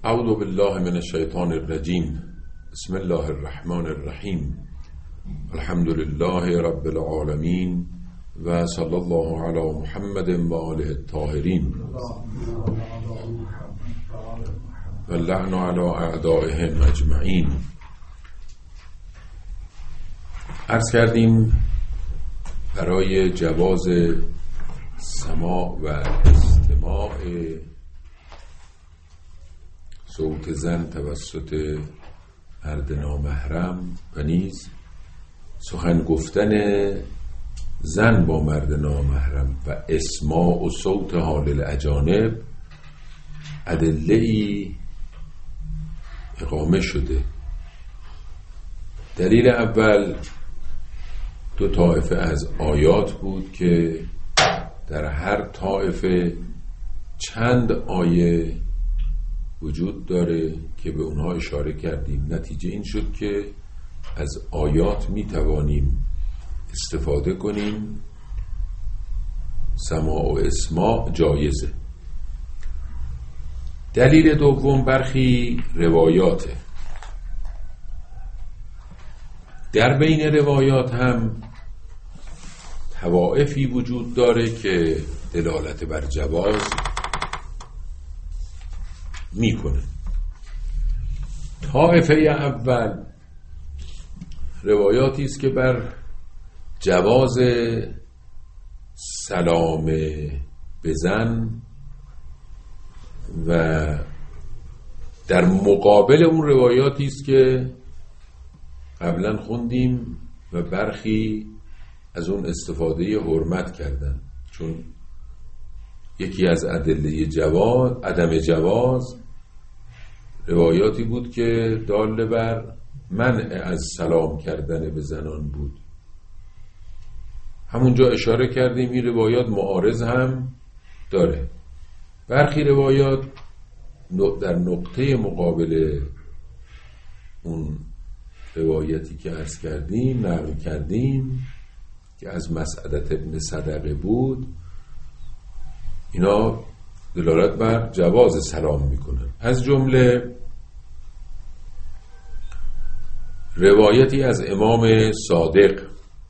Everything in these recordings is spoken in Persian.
اعوذ بالله من الشیطان الرجیم. بسم الله الرحمن الرحیم. الحمد لله رب العالمین و صلی الله علی محمد و آله الطاهرین و اللعن علی اعدائهم اجمعین. عرض کردیم برای جواز سماع و استماع صوت زن توسط مرد نامحرم و نیز سخن گفتن زن با مرد نامحرم و اسماع و صوت حال الاجانب ادله‌ای اقامه شده. دلیل اول دو طایفه از آیات بود که در هر طایفه چند آیه وجود داره که به اونها اشاره کردیم. نتیجه این شد که از آیات می توانیم استفاده کنیم. سماع و اسماع جایزه. دلیل دوم برخی روایاته. در بین روایات هم طوائفی وجود داره که دلالت بر جواز میکنه. طائفه اول روایاتی است که بر جواز سلام به زن و در مقابل اون روایاتی است که قبلا خوندیم و برخی از اون استفاده حرمت کردن، چون یکی از ادله جواز عدم جواز روایاتی بود که دال بر منع از سلام کردن به زنان بود. همونجا اشاره کردیم این روایات معارض هم داره. برخی روایات در نقطه مقابل اون روایتی که عرض کردیم نقل کردیم که از مسعدة ابن صدقه بود، اینا دلالت بر جواز سلام میکنن. از جمله روایتی از امام صادق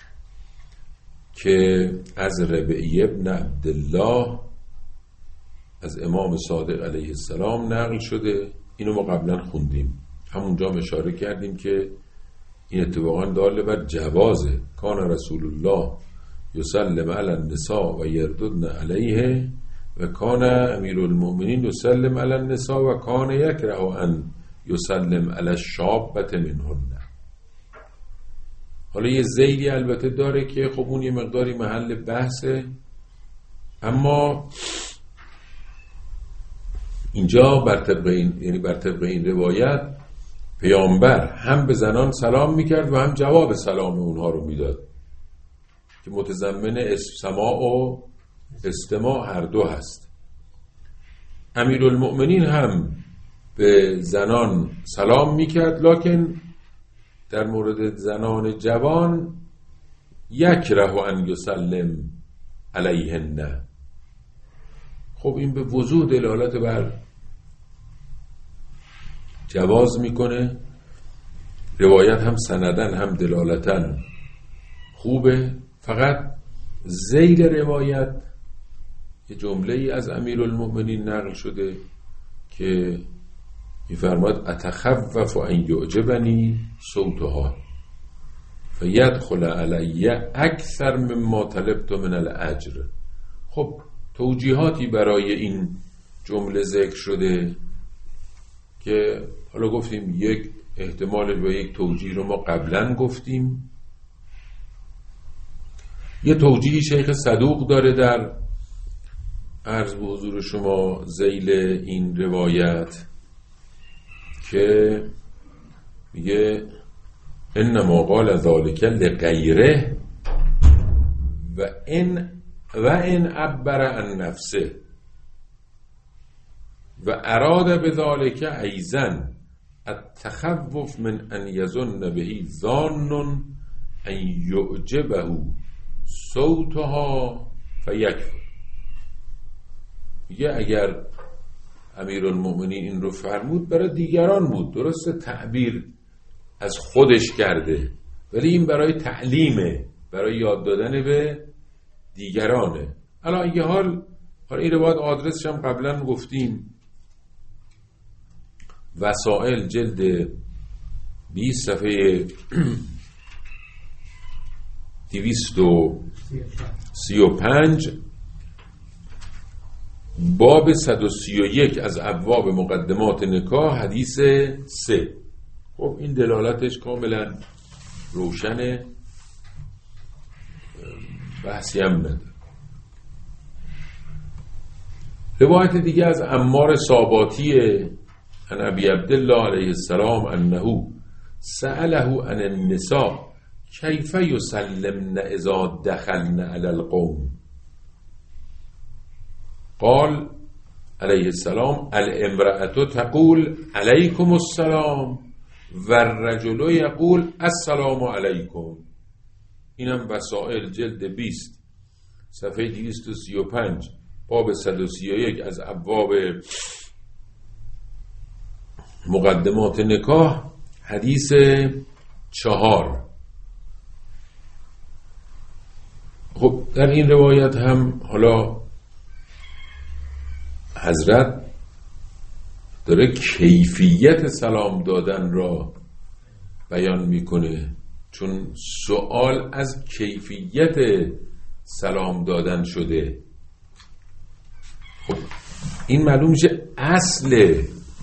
که از ربیع ابن عبدالله از امام صادق علیه السلام نقل شده. اینو ما قبلا خوندیم، همونجا اشاره کردیم که این اتفاقا دال بر جوازه. کان رسول الله یسلم علی النساء و یرددن علیه و کان امیر المؤمنین یسلم علی النساء و کان یکره ان یسلم علی الشابة منهن. حالا یه زیدی البته داره که خب اون یه مقداری محل بحثه، اما اینجا بر طبق این روایت پیامبر هم به زنان سلام میکرد و هم جواب سلام اونها رو میداد که متضمن سماع و استماع هر دو هست. امیرالمؤمنین هم به زنان سلام میکرد، لکن در مورد زنان جوان یکره ان یسلم علیهن. خب این به وضوح دلالت بر جواز میکنه. روایت هم سندن هم دلالتن خوبه، فقط ذیل روایت یه جمله ای از امیرالمؤمنین نقل شده که میفرماد اتخوف ان یعجبنی صوتها فیدخل علی اکثر مما طلبت من الاجر. خب توجیهاتی برای این جمله ذکر شده که حالا گفتیم یک احتمال و یک توجیه رو ما قبلا گفتیم. یه توجیه شیخ صدوق داره در عرض به حضور شما ذیل این روایت که میگه انما قال ذلك لغیره و ان عبر عن نفسه و اراد بذلك ایضا التخوف من ان یظن به ظان ان یعجبه صوتها فیکفر. میگه اگر امیرالمؤمنین این رو فرمود برای دیگران بود. درسته تعبیر از خودش کرده، ولی این برای تعلیمه، برای یاد دادن به دیگرانه. الان یه حال این روایت آدرسش هم قبلا گفتیم، وسائل جلد 20 صفحه 235 باب 131 از ابواب مقدمات نکاح حدیث 3. خب این دلالتش کاملا روشنه، بحثی هم نداره. روایت دیگه از عمار صاباتیه عن ابی عبدالله علیه السلام انه سأله عن النساء کیف یسلمن اذا دخلن علی القوم قال علیه السلام الامرأة تقول علیکم السلام و الرجل یقول السلام علیکم. اینم وسائل جلد 20 صفحه 235 باب 131 از ابواب مقدمات نکاح حدیث 4. خب در این روایت هم حالا حضرت داره کیفیت سلام دادن را بیان میکنه، چون سوال از کیفیت سلام دادن شده. خب این معلوم میشه اصل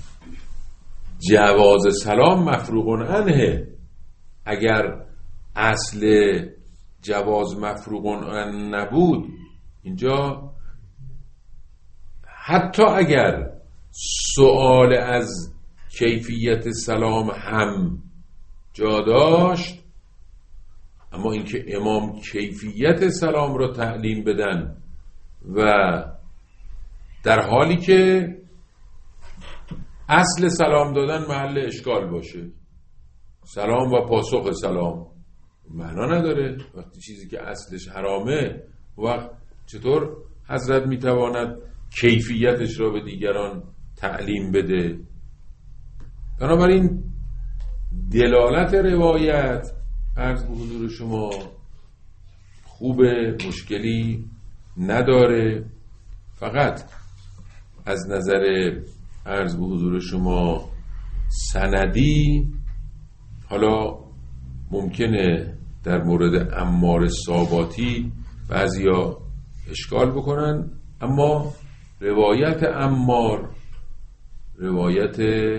جواز سلام مفروغ عنه. اگر اصل جواز مفروغ عنه نبود، اینجا حتی اگر سوال از کیفیت سلام هم جا داشت، اما اینکه امام کیفیت سلام را تعلیم بدن و در حالی که اصل سلام دادن محل اشکال باشه، سلام و پاسخ سلام معنا نداره. وقتی چیزی که اصلش حرامه، وقت چطور حضرت میتواند کیفیتش را به دیگران تعلیم بده؟ بنابراین دلالت روایت عرض به حضور شما خوبه، مشکلی نداره. فقط از نظر عرض به حضور شما سندی حالا ممکنه در مورد عمار صاباتی بعضیا اشکال بکنن، اما روایت عمار روایت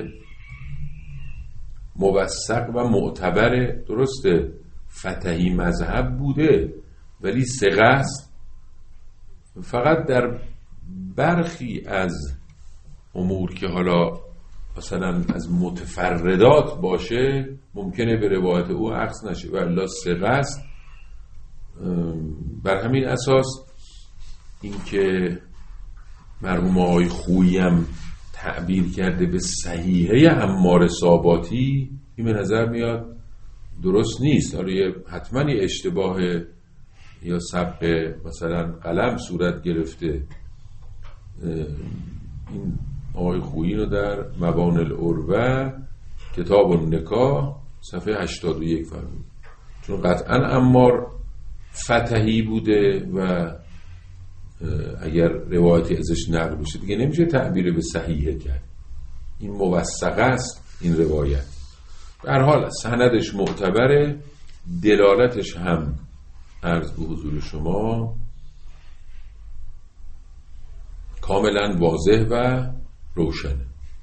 موثق و معتبره. درسته فتحی مذهب بوده ولی ثقه است. فقط در برخی از امور که حالا مثلا از متفردات باشه ممکنه به روایت او عکس نشه و الا ثقه است. بر همین اساس اینکه مرحوم آقای خویی هم تعبیر کرده به صحیحه عمار صاباتی، این به نظر میاد درست نیست. حالا حتما اشتباه یا سبق مثلا قلم صورت گرفته. این آقای خویی رو در مبان العروه کتاب النکاح صفحه 81 فرمود، چون قطعا عمار فتحی بوده و اگر روایتی ازش نقل بشه دیگه نمیشه تعبیر به صحیحه کرد. این موثقه است این روایت. به هر حال سندش معتبره، دلالتش هم عرض به حضور شما کاملا واضح و روشنه.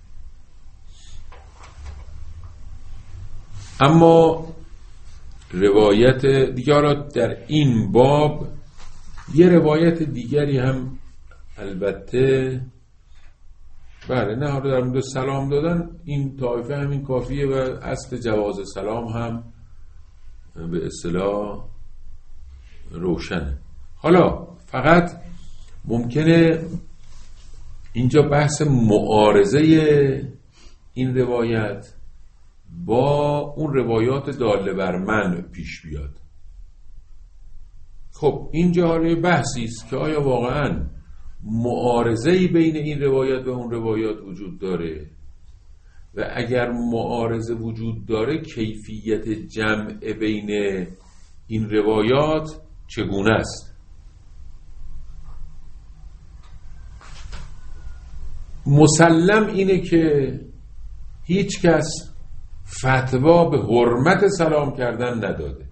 اما روایت دیگر در این باب یه روایت دیگری هم البته بله نه در مورد سلام دادن این طایفه همین کافیه و اصل جواز سلام هم به اصطلاح روشنه. حالا فقط ممکنه اینجا بحث معارضه این روایت با اون روایات داله بر من پیش بیاد. خب اینجا حالا بحثی است که آیا واقعا معارضه‌ای بین این روایت و اون روایات وجود داره و اگر معارضه وجود داره کیفیت جمع بین این روایات چگونه است؟ مسلم اینه که هیچ کس فتوا به حرمت سلام کردن نداده.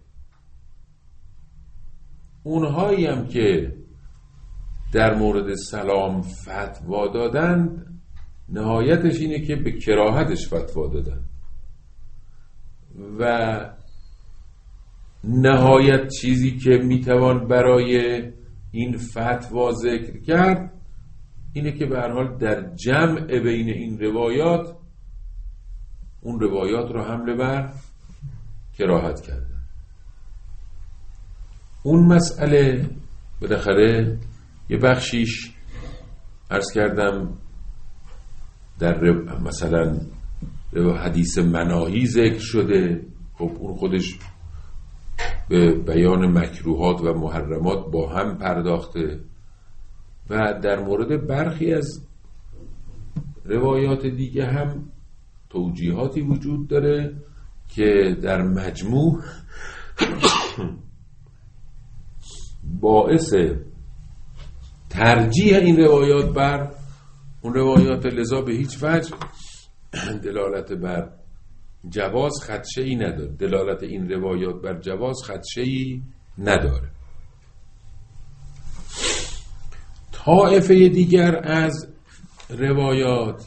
اونهایی هم که در مورد سلام فتوا دادند نهایتش اینه که به کراهتش فتوا دادن و نهایت چیزی که میتوان برای این فتوا ذکر کرد اینه که به هر حال در جمع بین این روایات اون روایات رو حمله بر کراهت کردن. اون مسئله بالاخره یه بخشیش عرض کردم در مثلا حدیث مناهی ذکر شده، خب اون خودش به بیان مکروهات و محرمات با هم پرداخته و در مورد برخی از روایات دیگه هم توجیهاتی وجود داره که در مجموع باعث ترجیح این روایات بر اون روایات، لذا به هیچ وجه دلالت بر جواز خدشه‌ای نداره. دلالت این روایات بر جواز خدشه‌ای نداره. طائفه دیگر از روایات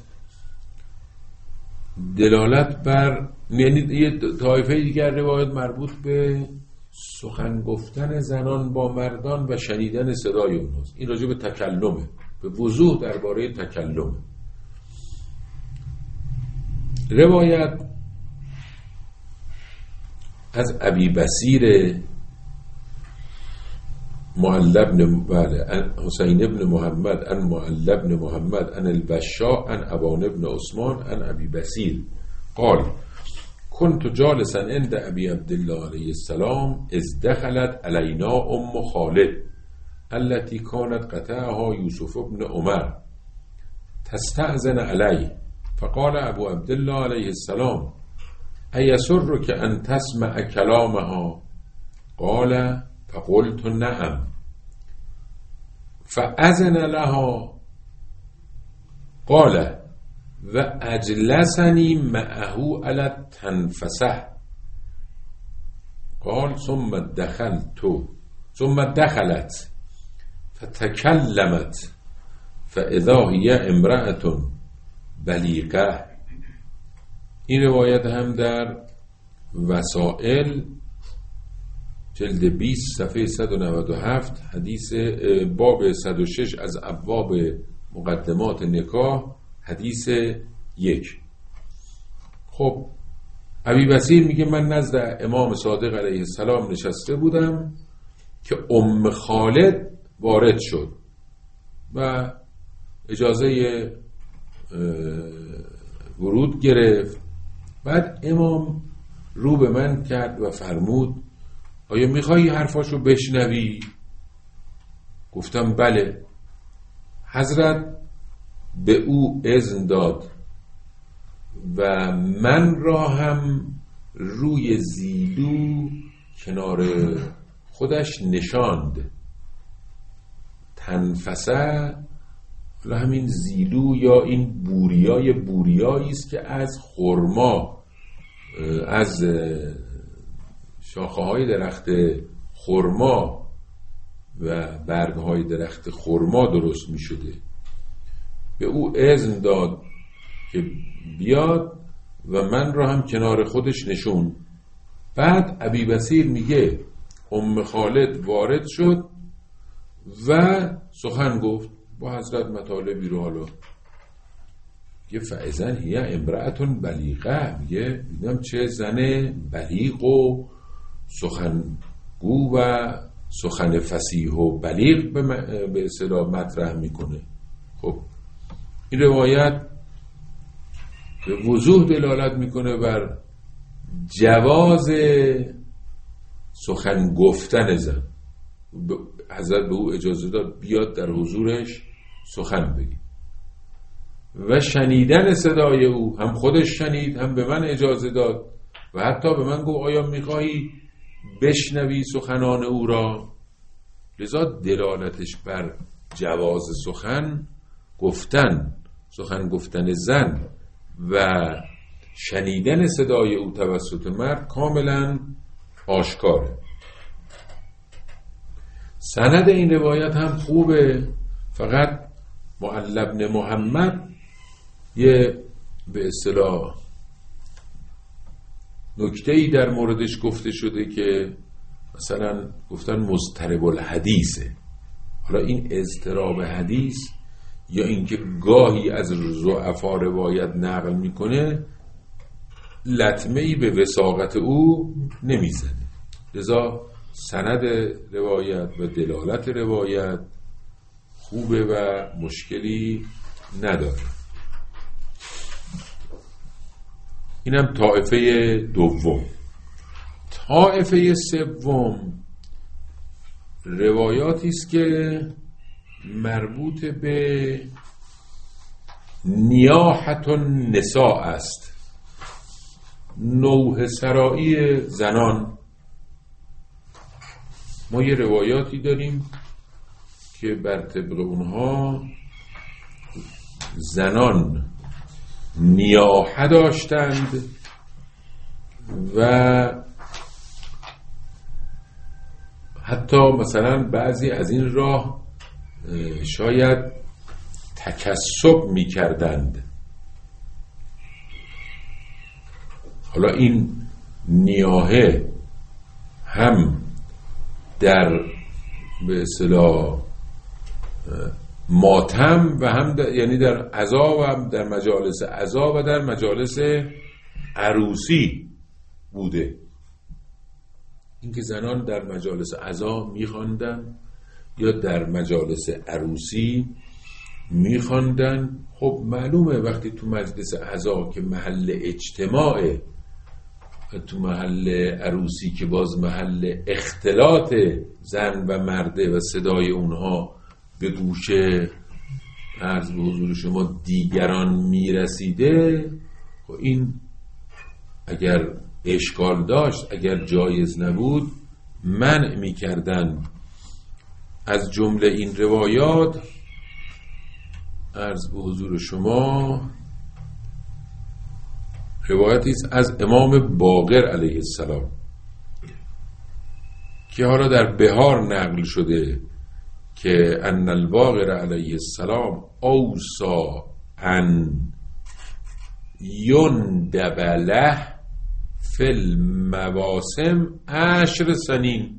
دلالت بر، یعنی یه طایفه دیگر روایات مربوط به سخن گفتن زنان با مردان و شنیدن صدای اوناست. این راجع به تکلمه، به وضوح درباره تکلمه. روایت از ابی بصیر معل بن حسین ابن محمد ان معل بن محمد ان البشاء ان ابان ابن عثمان ان ابی بصیر قال كنت جالسا عند ابي عبد الله عليه السلام اذ دخلت علينا ام خالد التي كانت قطعها يوسف بن عمر تستأذن عليه فقال ابو عبد الله عليه السلام أيسرك أن تسمع كلامها؟ قال فقلت نعم. فأذن لها قال وأجلسني معه على التنفسة قال ثم دخلت فتكلمت فإذا هي امرأة بلیغه. این روایت هم در وسائل جلد 20 صفحه 197 حدیث باب 106 از ابواب مقدمات نکاح حدیث 1. خب ابی بصیر میگه من نزد امام صادق علیه السلام نشسته بودم که ام خالد وارد شد و اجازه ورود گرفت. بعد امام رو به من کرد و فرمود آیا میخوایی حرفاشو بشنوی؟ گفتم بله. حضرت به او اذن داد و من را هم روی زیلو کنار خودش نشاند. تنفسه حالا همین زیلو یا این بوریایی است که از خرما، از شاخه‌های درخت خرما و برگ‌های درخت خرما درست می شده. به او اذن داد که بیاد و من را هم کنار خودش نشون. بعد ابی بصیر میگه ام خالد وارد شد و سخن گفت با حضرت مطالبی رو. حالا یه فعزن هیه امرأتون بلیغه، میگه دیدم چه زن بلیغ و سخنگو و سخن فصیح و بلیغ به اصطلاح مطرح میکنه. خب این روایت به وضوح دلالت میکنه بر جواز سخن گفتن زن. حضرت به او اجازه داد بیاد در حضورش سخن بگید و شنیدن صدای او، هم خودش شنید هم به من اجازه داد و حتی به من گفت آیا میخواهی بشنوی سخنان او را؟ لذا دلالتش بر جواز سخن گفتن زن و شنیدن صدای او توسط مرد کاملا آشکاره. سند این روایت هم خوبه، فقط معل بن محمد یه به اصطلاح نکته‌ای در موردش گفته شده که مثلا گفتن مضطرب الحدیثه. حالا این اضطراب حدیث یا اینکه گاهی از ضعفا روایت نقل میکنه لطمه‌ای به وثاقت او نمیزنه، لذا سند روایت و دلالت روایت خوبه و مشکلی نداره. اینم طائفه دوم. طائفه سوم روایاتی است که مربوط به نیاحت النساء است، نوح سرایی زنان. ما یه روایاتی داریم که بر طبق اونها زنان نیاحه داشتند و حتی مثلا بعضی از این راه شاید تکسب می کردند. حالا این نیاحه هم در به اصطلاح ماتم و هم یعنی در عزا و هم در مجالس عزا و در مجالس عروسی بوده. اینکه زنان در مجالس عزا می‌خواندن یا در مجالس عروسی می‌خواندن. خب معلومه وقتی تو مجلس عزا که محل اجتماعه و تو محل عروسی که باز محل اختلاط زن و مرده و صدای اونها به گوش عرض به حضور شما دیگران میرسیده، خب این اگر اشکال داشت، اگر جایز نبود منع میکردن. از جمله این روایات عرض به حضور شما روایتی است از امام باقر علیه السلام که حالا در بهار نقل شده که ان الباقر علیه السلام اوصا ان یندب له فی المواسم 10 سنین.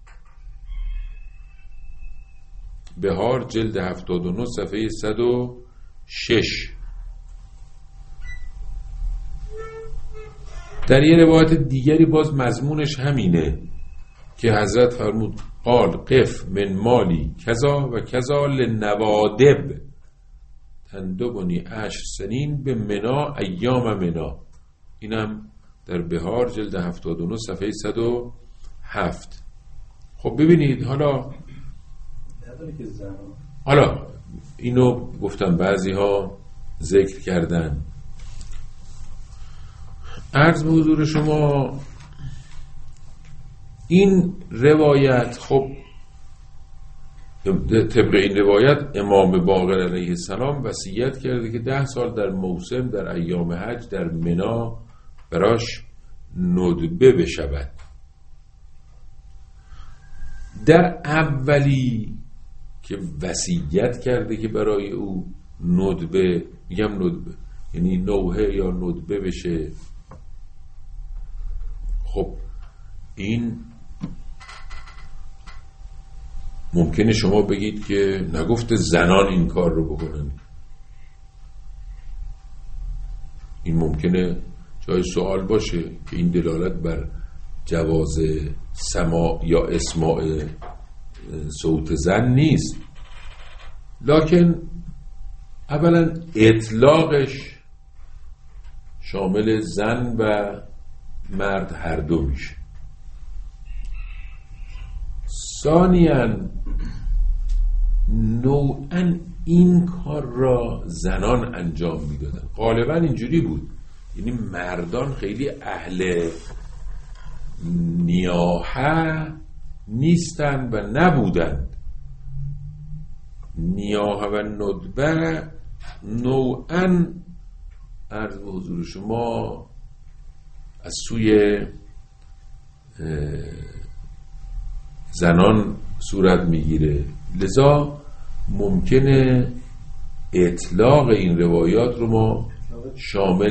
بهار جلد 79 صفحه 106. در یه روایت دیگری باز مضمونش همینه که حضرت فرمود قال قف من مالی کذا و کذا لنوادب تندبنی 10 سنین به منا ایام منا. اینم در بهار جلد 79 صفحه 107. خب ببینید حالا اینو گفتم بعضی ها ذکر کردن. عرض به حضور شما این روایت، خب طبق این روایت امام باقر علیه السلام وصیت کرده که 10 سال در موسم در ایام حج در منا براش ندبه بشود. در اولی که وصیت کرده که برای او ندبه، میگم ندبه یعنی نوحه یا ندبه بشه، خب این ممکنه شما بگید که نگفته زنان این کار رو بکنن. این ممکنه جای سوال باشه که این دلالت بر جواز سماع یا اسماع صوت زن نیست، لکن اولا اطلاقش شامل زن و مرد هر دو میشه. ثانیاً نوعا این کار را زنان انجام میدادن. غالبا اینجوری بود، یعنی مردان خیلی اهل نیاحه نیستن و نبودند. نیاحه و ندبه نوعا عرض به حضور شما از سوی زنان صورت میگیره، لذا ممکنه اطلاق این روایات رو ما شامل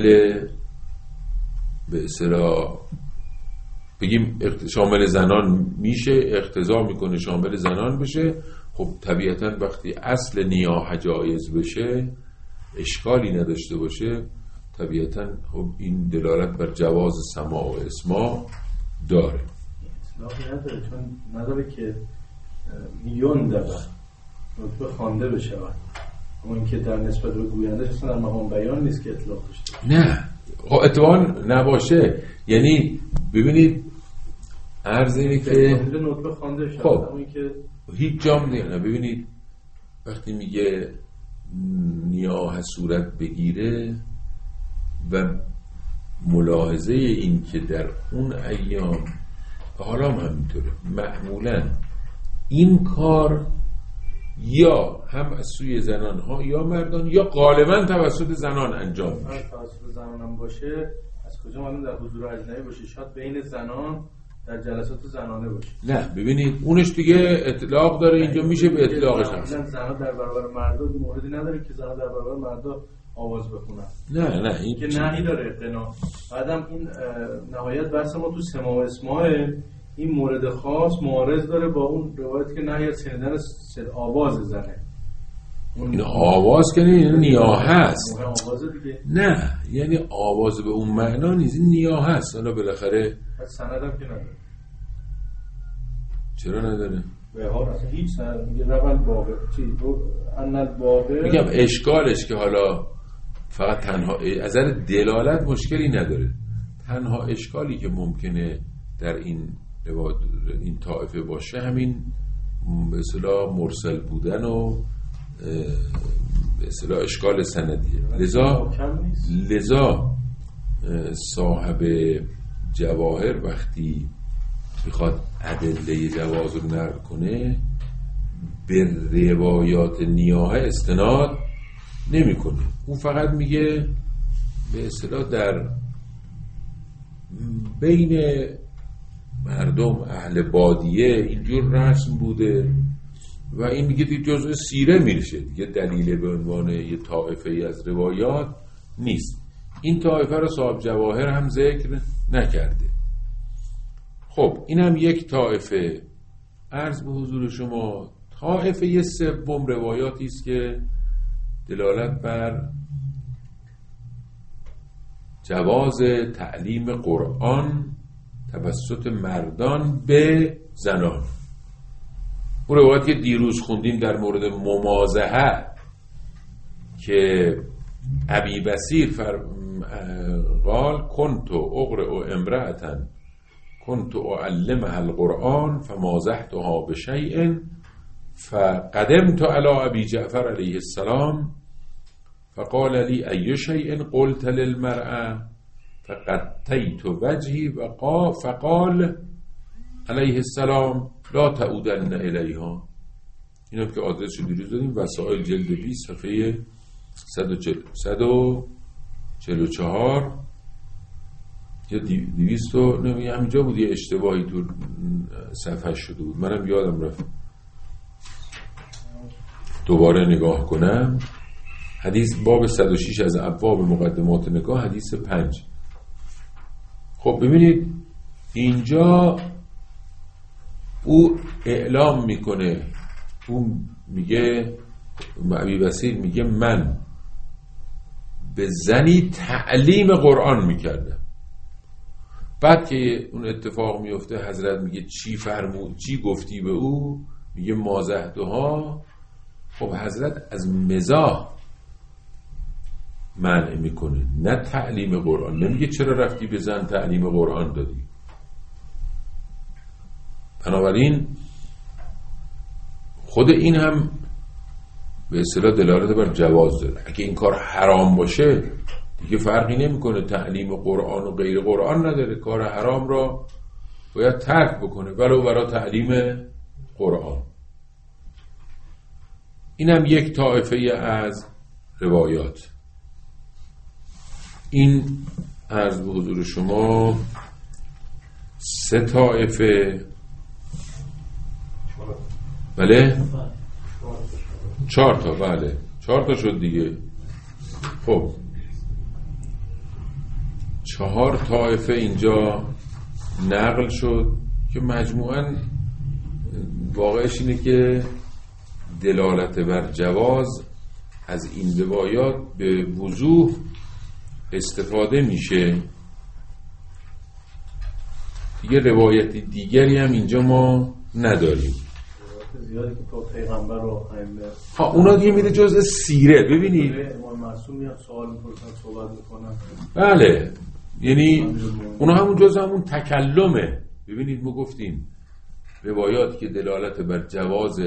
به اصطلاح بگیم شامل زنان میشه، اقتضا میکنه شامل زنان بشه. خب طبیعتا وقتی اصل نیاحه جایز بشه، اشکالی نداشته باشه، طبیعتا خب این دلالت بر جواز سماع و اسماع داره. اطلاقی نداره، چون نداره که میون داره نطبه خوانده بشه، اما اینکه در نسبت به گوینده اصلا در مقام بیان نیست که اطلاق داشته. نه خب اتفاقا نباشه، یعنی ببینید عرض اینه که نطبه خوانده شده، خب اما اینکه هیچ جام دیگه نه. ببینید وقتی میگه نیاحه صورت بگیره و ملاحظه این که در اون ایام حالا هم همینطوره، معمولا این کار یا هم از سوی زنان ها یا مردان یا غالبا توسط زنان انجام میشه. توسط زنان هم باشه، از کجا معلوم در حضور اجنبی باشه؟ شاید بین زنان در جلسات زنانه باشه. نه ببینید اونش دیگه اطلاق داره، اینجا میشه به اطلاقش مثلا زنان در برابر مردا موردی نداره که زنان در برابر مردا آواز بخونن. نه این که نهی داره اقتنا. بعدم این نهایت بحث ما تو سماع و اسماع، این مورد خاص معارض داره با اون روایت که نهی از شنیدن آواز زنه. این آواز که نیاحه هست. آواز دیگه. نه یعنی آواز به اون معنا نیست، این نیاحه هست. حالا بالاخره سندم که نداره. چرا نداره؟ به هر اصلا هیچ سند میگه روال باقی چیز رو انل باقی. میگم اشکالش که حالا فقط تنها از نظر دلالت مشکلی نداره، تنها اشکالی که ممکنه در این طائفه باشه همین به اصطلاح مرسل بودن و به اصطلاح اشکال سندیه. لذا صاحب جواهر وقتی میخواد ادله جواز رو نقل کنه به روایات نیاحه استناد نمیکنه، اون فقط میگه به اصطلاح در بین مردم اهل بادیه اینجور رسم بوده و این میگه دیگه جزء سیره میشه، دیگه دلیل به عنوان یه طائفه ای از روایات نیست. این طائفه رو صاحب جواهر هم ذکر نکرده. خب این هم یک طائفه. عرض به حضور شما طائفه سوم روایاتی است که دلالت بر جواز تعلیم قرآن توسط مردان به زنان. اون روایتی که دیروز خوندیم در مورد ممازحه که ابی بصیر قال کنت اقرأ امرأة کنت اعلمها القرآن فمازحتها بشیء فقدمت على ابي جعفر علیه السلام فقال لي ای شیء قلت للمرأة فقطیت وجهی فقال علیه السلام لا تعودن الیها. این هم که آدرس رو دیروز دادیم، وسائل جلد 20 صفحه 144 یا 200 نمیگه همینجا بود، یه اشتباهی تو صفحه شده بود، منم یادم رفت دوباره نگاه کنم. حدیث باب 106 از ابواب مقدمات نکاح حدیث 5. خب ببینید اینجا او اعلام میکنه، او میگه ابی بصیر میگه من به زنی تعلیم قرآن میکردم. بعد که اون اتفاق میفته حضرت میگه چی گفتی به او؟ میگه مازحتها. خب حضرت از مزاح منع میکنه، نه تعلیم قرآن. نمیگه چرا رفتی به زن تعلیم قرآن دادی. بنابراین خود این هم به اصطلاح دلالت بر جواز داره. اگه این کار حرام باشه دیگه فرقی نمیکنه، تعلیم قرآن و غیر قرآن نداره، کار حرام را باید ترک بکنه ولو برای تعلیم قرآن. اینم یک طایفه از روایات. این عرض به حضور شما 3 طایفه، بله 4 تا، بله 4 تا شد دیگه. خب 4 طایفه اینجا نقل شد که مجموعاً واقعش اینه که دلالت بر جواز از این روایات به وضوح استفاده میشه. دیگه روایت دیگری هم اینجا ما نداریم. زیادی که تو پیغمبر رو اونا دیگه میره جزء سیره. ببینید امام معصوم میاد سوال میپرسن، صحبت میکنن. بله، یعنی اونا همون جزء همون تکلمه. ببینید ما گفتیم روایات که دلالت بر جواز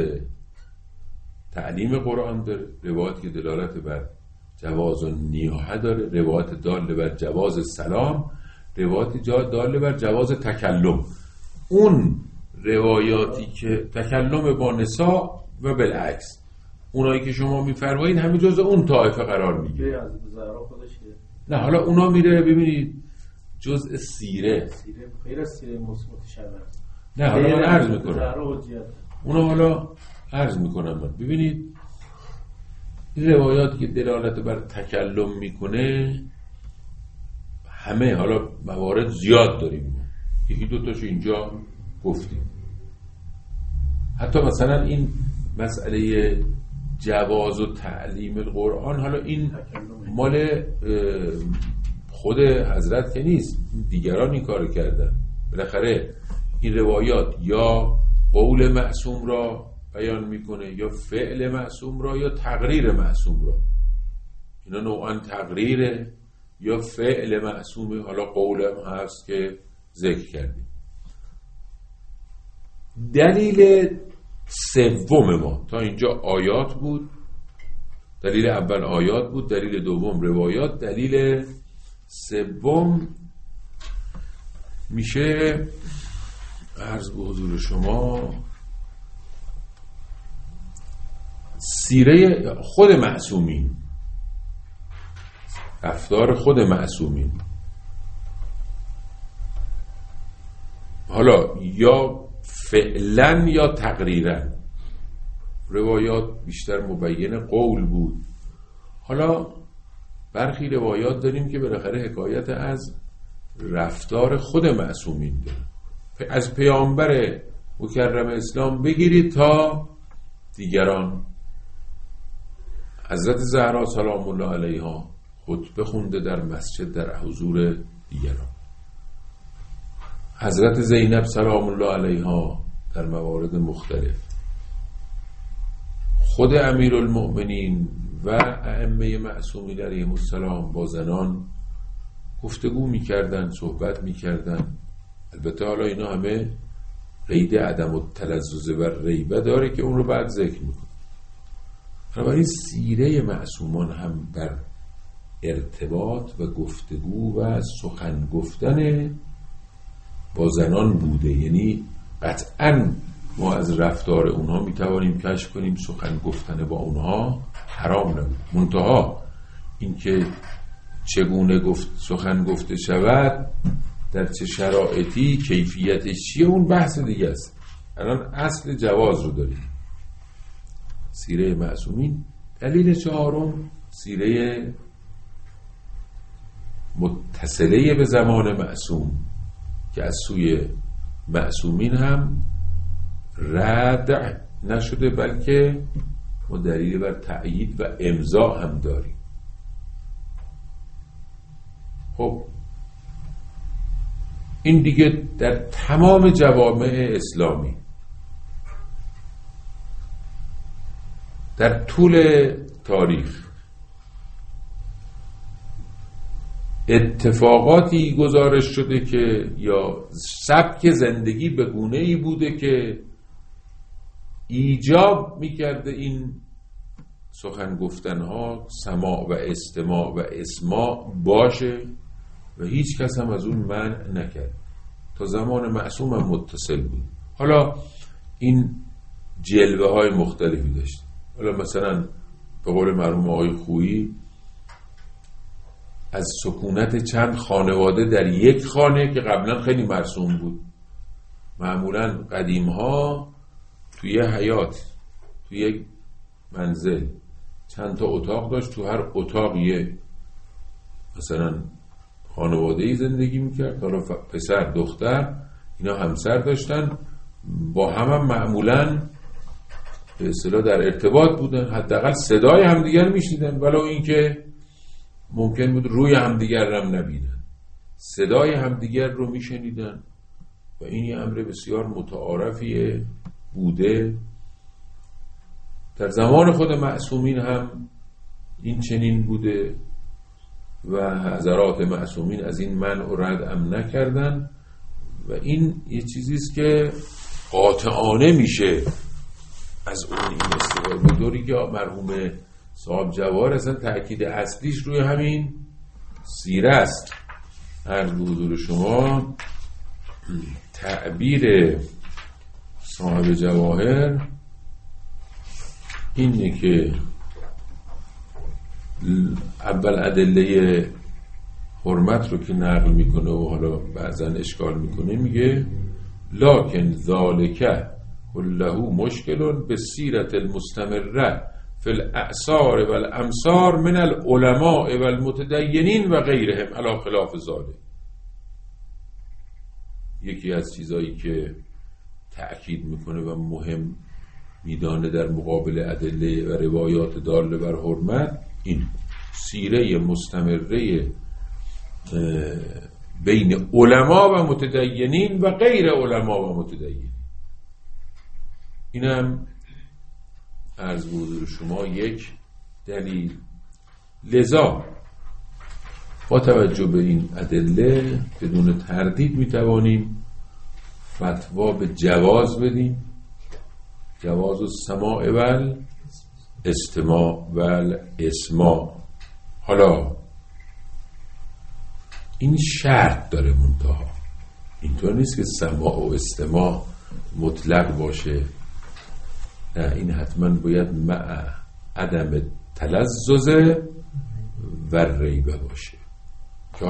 تعلیم قرآن داره، روایات که دلالت بر جواز نیاحه داره، روایات داله بر جواز سلام، روایات داله بر جواز تکلم. اون روایاتی که تکلم با نساء و بالعکس، اونایی که شما میفرمایید همه جزء اون طایفه قرار میگیره. از زهرا خودش نه حالا اونا میره ببینید جزء سیره غیر از سیره متشابه. نه حالا من عرض میکنم اونا، حالا عرض میکنم من. ببینید این روایاتی که دلالت بر تکلم میکنه همه، حالا موارد زیاد داریم، 1-2 تاشو اینجا گفتیم. حتی مثلا این مسئله جواز و تعلیم القرآن، حالا این مال خود حضرت که نیست، دیگران این کارو کردن. بالاخره این روایات یا قول معصوم را بیان میکنه یا فعل معصوم را یا تقریر معصوم را. اینا نوعا تقریره یا فعل معصومه، حالا قول هم هست که ذکر کردیم. دلیل سوم ما تا اینجا آیات بود. دلیل اول آیات بود، دلیل دوم روایات، دلیل سوم میشه عرض به حضور شما سیره خود معصومین، رفتار خود معصومین. حالا یا فعلا یا تقریرا. روایات بیشتر مبین قول بود. حالا برخی روایات داریم که بالاخره حکایت از رفتار خود معصومین داره، از پیامبر مکرم اسلام بگیرید تا دیگران. حضرت زهرا سلام الله علیها خطبه خونده در مسجد در حضور دیگران. حضرت زینب سلام الله علیها در موارد مختلف. خود امیرالمؤمنین و ائمه معصومین علیهم السلام با زنان گفتگو میکردن، صحبت میکردن. البته حالا اینا همه قید عدم التلذذ و ریبه داره که اون رو بعد ذکر میکنه. بنابراین سیره معصومان هم بر ارتباط و گفتگو و سخن گفتن با زنان بوده. یعنی قطعاً ما از رفتار اونها میتوانیم کشف کنیم سخن گفتن با اونها حرام نبود. منتها اینکه چگونه سخن گفته شود، در چه شرایطی، کیفیتش چیه، اون بحث دیگه است. الان اصل جواز رو داریم. سیره معصومین. دلیل چهارم سیره متصله به زمان معصوم که از سوی معصومین هم رد نشده، بلکه ما دلیل بر تأیید و امضا هم داریم. خب این دیگه در تمام جوامع اسلامی در طول تاریخ اتفاقاتی گزارش شده که یا سبک زندگی به گونه‌ای بوده که ایجاب می‌کرده این سخن گفتنها سماع و استماع و اسماع باشه و هیچ کس هم از اون منع نکرد. تا زمان معصوم هم متصل بود. حالا این جلوه های مختلفی داشت. حالا مثلا به قول مرحوم آقای خویی از سکونت چند خانواده در یک خانه که قبلا خیلی مرسوم بود. معمولا قدیم ها توی حیات، توی یک منزل چند تا اتاق داشت، تو هر اتاق یه مثلا خانواده‌ای زندگی میکرد. حالا پسر دختر اینا همسر داشتن، با هم معمولا به اصطلاح در ارتباط بودن، حداقل صدای همدیگر میشنیدن، ولو اینکه ممکن بود روی همدیگر هم نبینن، صدای همدیگر رو میشنیدن و این یه امر بسیار متعارفیه بوده. در زمان خود معصومین هم این چنین بوده و حضرات معصومین از این منع و رد هم نکردن و این یه چیزیست که قاطعانه میشه از اون این استفاده. به دوری که مرحوم صاحب جواهر اصلا تأکید اصلیش روی همین سیره است. عرض به حضور شما تعبیر صاحب جواهر اینه که اول ادله حرمت رو که نقل میکنه و حالا بعضا اشکال میکنه، میگه لکن ذالک کله مشکل بسیرت المستمره فی الاعصار و الامصار من العلماء و المتدینین و غیرهم علی خلاف ذالک. یکی از چیزایی که تأکید میکنه و مهم میدانه در مقابل ادله و روایات داله بر حرمت این سیره مستمره بین علما و متدینین و غیر علما و متدینین. اینم عرض به حضور شما یک دلیل. لذا با توجه به این ادله بدون تردید میتوانیم فتوا به جواز بدیم، جواز السماع و استماع و اسماع. حالا این شرط داره منتها، اینطور نیست که سماع و استماع مطلق باشه، نه، این حتما باید مع عدم تلذذ و ریبه باشه که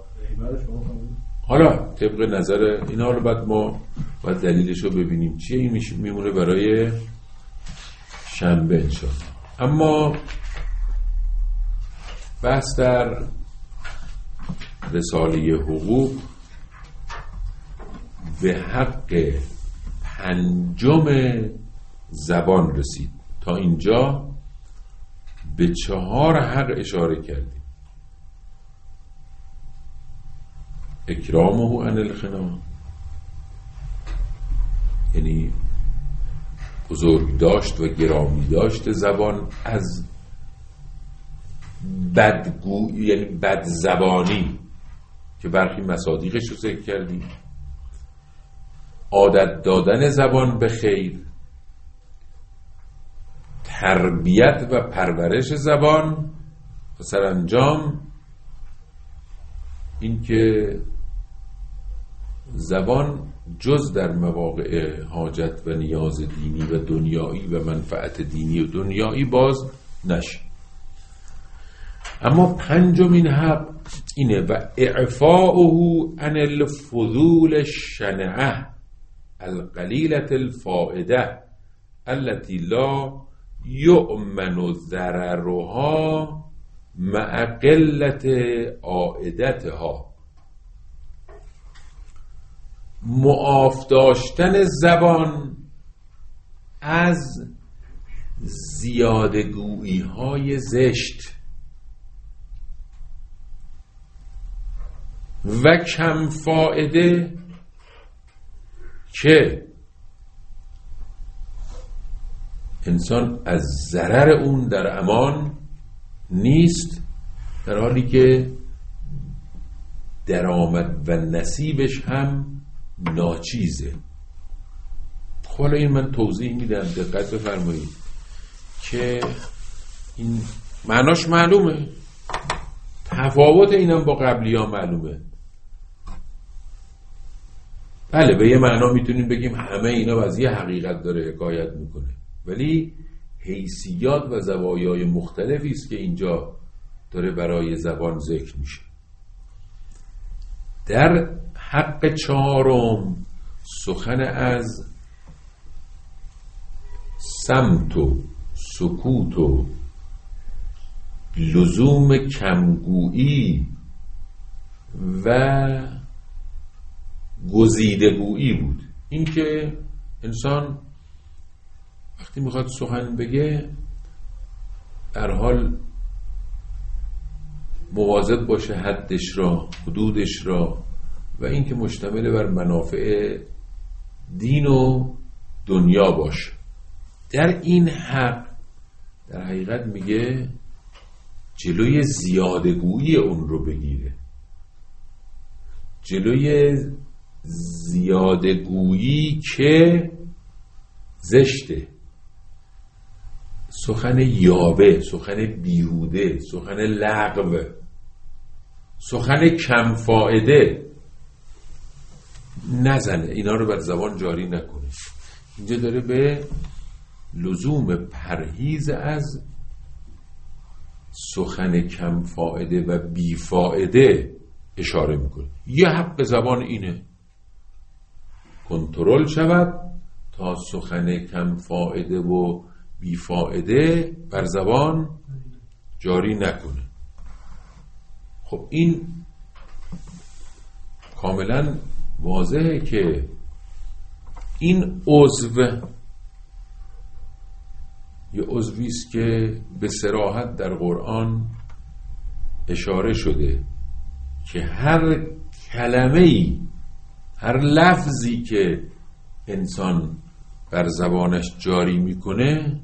حالا طبق نظر اینا رو بعد ما باید دلیلش رو ببینیم چیه. این میمونه برای شنبه انشاءالله. اما بحث در رساله حقوق به حق پنجم زبان رسید. تا اینجا به 4 حق اشاره کردیم: اکرامه عن الخنا، یعنی بزرگ داشت و گرامی داشت زبان از بدگو، یعنی بد زبانی که برخی مصادیقش رو ذکر کردیم، عادت دادن زبان به خیر، تربیت و پرورش زبان و سرانجام این که زبان جز در مواقع حاجت و نیاز دینی و دنیایی و منفعت دینی و دنیایی باز نشه. اما پنجمین حق اینه: و اعفاؤه عن الفضول الشنعه القلیلة الفائده التي لا یؤمن ضررها مع قلت عائدتها. معاف داشتن زبان از زیادگویی های زشت و کم فائده که انسان از ضرر اون در امان نیست، در حالی که درآمد و نصیبش هم ناچیزه. حالا این من توضیح میدم، دقت بفرمایید که این معناش معلومه، تفاوت اینم با قبلی ها معلومه. بله به یه معنا میتونیم بگیم همه اینا از یه حقیقت داره حکایت میکنه، ولی حیثیات و زوایای مختلفی است که اینجا داره برای زبان ذکر میشه. در حق چهارم سخن از صمت و سکوت و لزوم کمگویی و گزیدگویی بود. این که انسان وقتی میخواد سخن بگه در حال مواظب باشه حدش را، حدودش را، و این که مشتمل بر منافع دین و دنیا باشه. در این حق در حقیقت میگه جلوی زیادگویی اون رو بگیره، جلوی زیادگویی که زشته، سخن یابه، سخن بیهوده، سخن لغو، سخن کم فایده نزنه، اینا رو بر زبان جاری نکنه. اینجا داره به لزوم پرهیز از سخن کم فایده و بی فایده اشاره میکنه. یه حق زبان اینه کنترل شود تا سخن کم فایده و بی فایده بر زبان جاری نکنه. خب این کاملا واضحه که این عضو یه عضوی است که به صراحت در قرآن اشاره شده که هر کلمه‌ای، هر لفظی که انسان بر زبانش جاری میکنه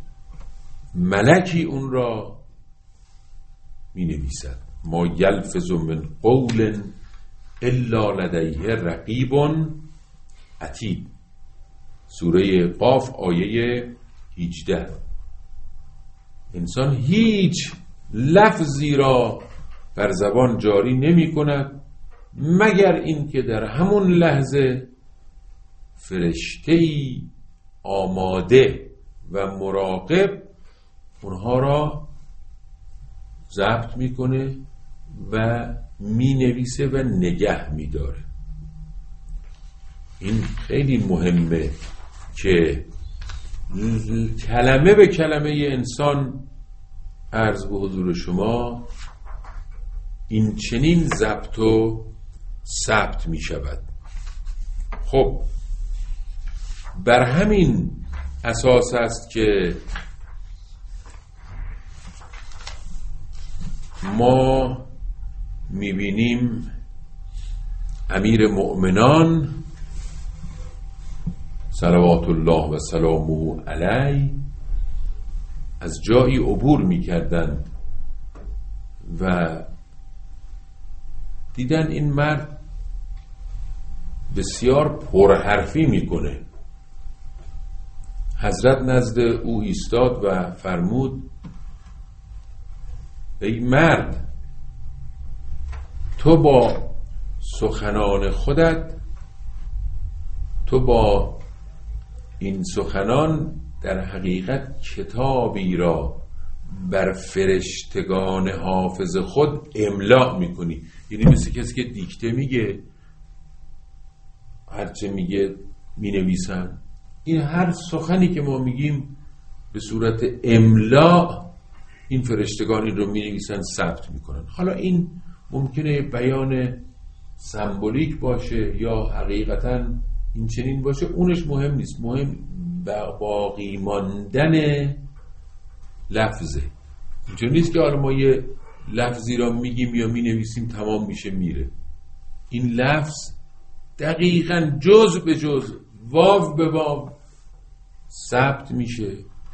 ملکی اون را می نویسد. ما یلفظ من قول الا لدیه رقیب عتید، سوره قاف آیه 18. انسان هیچ لفظی را بر زبان جاری نمی کند مگر این که در همون لحظه فرشته‌ای آماده و مراقب اونها را ضبط میکنه و مینویسه و نگه میداره. این خیلی مهمه که کلمه به کلمه انسان عرض به حضور شما این چنین ضبط و ثبت می شود. خب بر همین اساس است که ما میبینیم امیر مؤمنان صلوات الله و سلامه علیه از جایی عبور میکردند و دیدن این مرد بسیار پرحرفی میکنه. حضرت نزد او ایستاد و فرمود ای مرد، تو با سخنان خودت، تو با این سخنان در حقیقت کتابی را بر فرشتگان حافظ خود املا میکنی. یعنی مثل کسی که دیکته میگه، هرچه میگه مینویسن. این هر سخنی که ما میگیم به صورت املا این فرشتگان این رو مینویسن، ثبت میکنن. حالا این ممکنه بیان سمبولیک باشه یا حقیقتا این چنین باشه، اونش مهم نیست. مهم باقی ماندن لفظه. اینجور نیست که حالا ما یه لفظی را میگیم یا مینویسیم تمام میشه میره. این لفظ دقیقاً جز به جز، واو به واو ثبت میشه.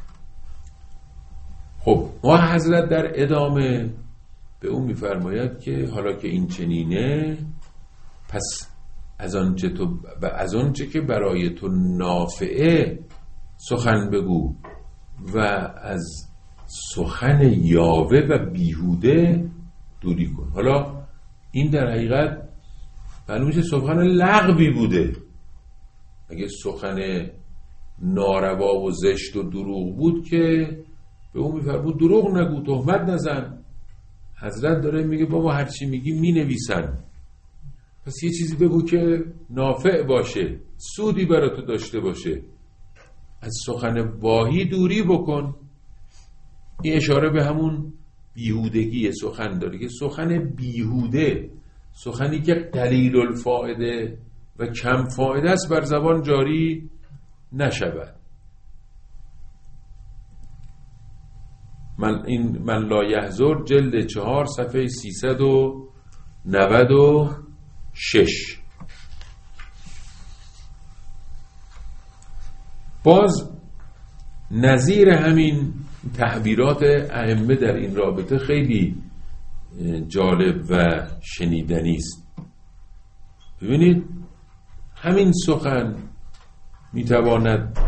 خب ما حضرت در ادامه به اون میفرماید که حالا که این چنینه، پس از آنچه که برای تو نافعه سخن بگو و از سخن یاوه و بیهوده دوری کن. حالا این در حقیقت معلوم میشه سخن لغوی بوده. اگه سخن ناروا و زشت و دروغ بود که به اون میفرمود دروغ نگو، تهمت نزن. حضرت داره میگه بابا هرچی میگی مینویسن، پس یه چیزی بگو که نافع باشه، سودی برای تو داشته باشه. از سخن واهی دوری بکن. این اشاره به همون بیهودگی سخن داره که سخن بیهوده، سخنی که قلیل الفائده و کم فایده است، بر زبان جاری نشود. من لا یحضر جلد 4 صفحه 396. باز نظیر همین تعبیرات ائمه در این رابطه خیلی جالب و شنیدنی است. ببینید همین سخن میتواند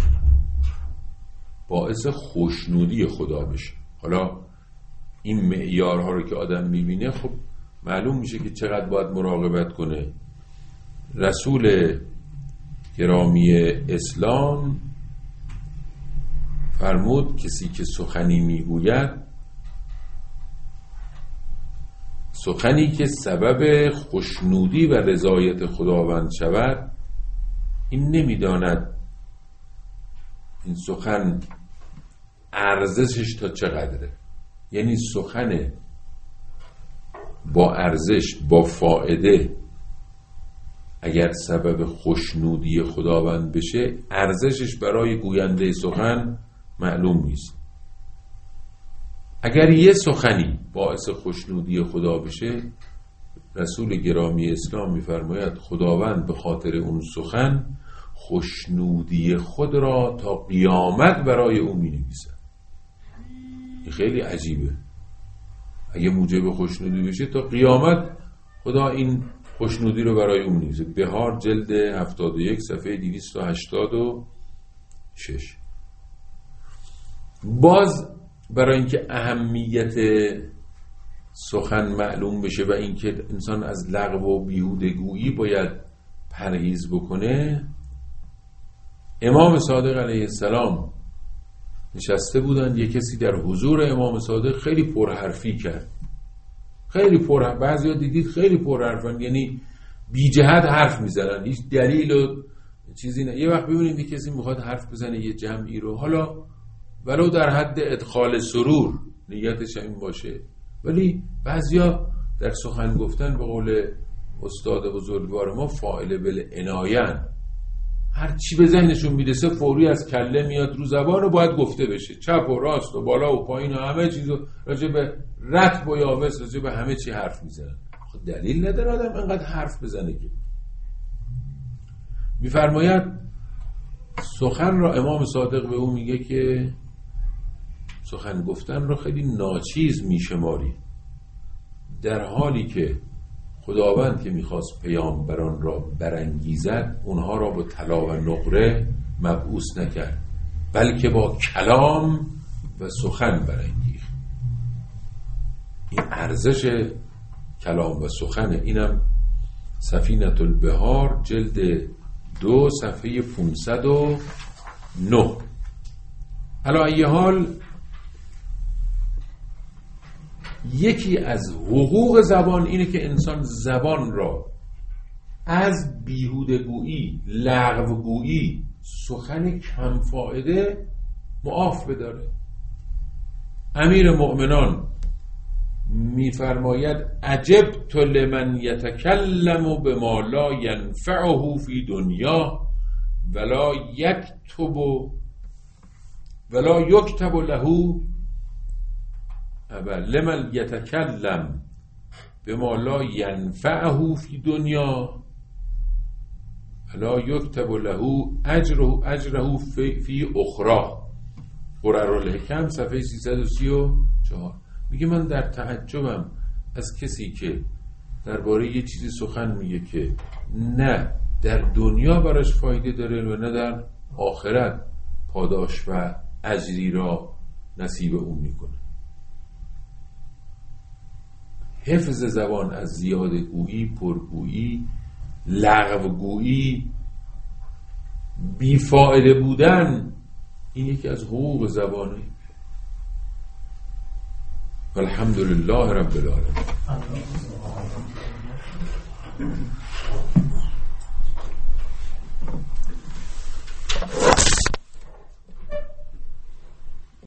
باعث خوشنودی خدا بشه. حالا این معیارها رو که آدم میبینه خب معلوم میشه که چقدر باید مراقبت کنه. رسول گرامی اسلام فرمود کسی که سخنی میگوید، سخنی که سبب خوشنودی و رضایت خداوند شود، این نمیداند این سخن ارزشش تا چقدره. یعنی سخن با ارزش، با فایده، اگر سبب خوشنودی خداوند بشه، ارزشش برای گوینده سخن معلوم نیست. اگر یه سخنی باعث خوشنودی خدا بشه، رسول گرامی اسلام می‌فرماید خداوند به خاطر اون سخن خوشنودی خود را تا قیامت برای اون می‌نویسد. این خیلی عجیبه. اگه موجب خوشنودی بشه تا قیامت خدا این خوشنودی رو برای اون می‌نویسه. بهار جلد 71 صفحه 286. باز برای اینکه اهمیت سخن معلوم بشه و اینکه انسان از لغو و بیهودگویی باید پرهیز بکنه، امام صادق علیه السلام نشسته بودن، یک کسی در حضور امام صادق خیلی پرحرفی کرد. خیلی پرحرف، بعضیا دیدید خیلی پرحرفن، یعنی بی جهت حرف میزنن، هیچ دلیل و چیزی نه. یه وقت ببینید یک کسی میخواد حرف بزنه یه جمعی رو، حالا ولو در حد ادخال سرور نیتش این باشه، ولی بعضیا در سخن گفتن به قول استاد بزرگوار ما فاعل بالعنایه، هر چی به ذهنشون میرسه فوری از کله میاد رو زبان و باید گفته بشه، چپ و راست و بالا و پایین و همه چیزو راجع به رطب و یابس راجع به همه چی حرف میزنن. خب دلیل نداره آدم انقدر حرف بزنه که. میفرماید سخن را امام صادق به اون میگه که سخن گفتن را خیلی ناچیز میشماری، در حالی که خداوند که میخواست پیامبران را برانگیزد اونها را با طلا و نقره مبعوث نکرد، بلکه با کلام و سخن برانگیخت. این ارزش کلام و سخنه. اینم سفینة البحار جلد 2 صفحه 509. علی ای حال یکی از حقوق زبان اینه که انسان زبان را از بیهودگویی، لغوگویی، سخن کم فایده معاف بداره. امیر مؤمنان میفرماید عجبت لمن یتکلم بما لا ینفعه فی دنیا ولا یکتب له لمن یتکلم بما لا ینفعه فی دنیا ولا یکتب له اجره فی اخرى. قررالحکم صفحه 334. میگه من در تعجبم از کسی که درباره یه چیزی سخن میگه که نه در دنیا براش فایده داره و نه در آخرت پاداش و اجری را نصیب اون میکنه. حفظ زبان از زیاده گویی، پرگویی، لغو گویی، بیفائده بودن، این یکی از حقوق زبانه. الحمدلله رب العالمین.